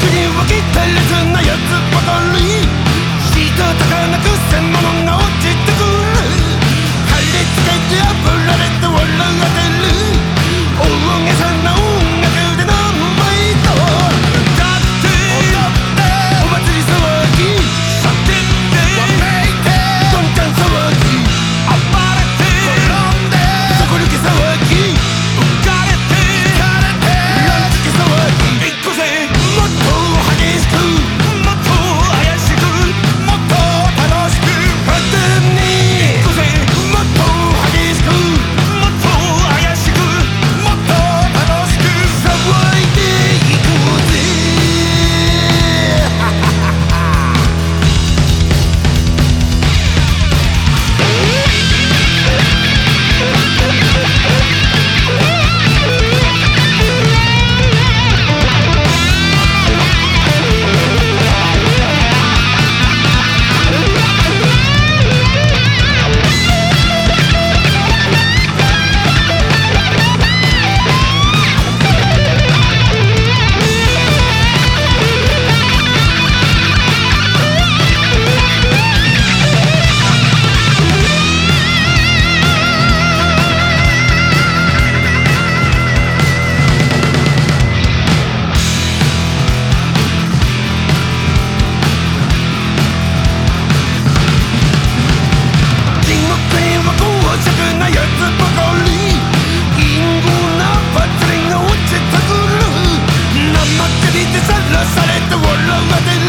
に分けた列なやつばかりしたたかなくせ者が落ちてくる貼り付けて炙られて笑ってる大げさな音楽で何倍とだってお祭り騒ぎ叫んでわめいてどんちゃん騒ぎ暴れて転んで底抜け騒ぎ浮かれてランチけ騒ぎ行こうぜもっと激しくもっと怪しくもっと楽しく派手に行こうぜもっと激しくもっと怪しくもっと楽しく騒いでいこうぜされて笑われる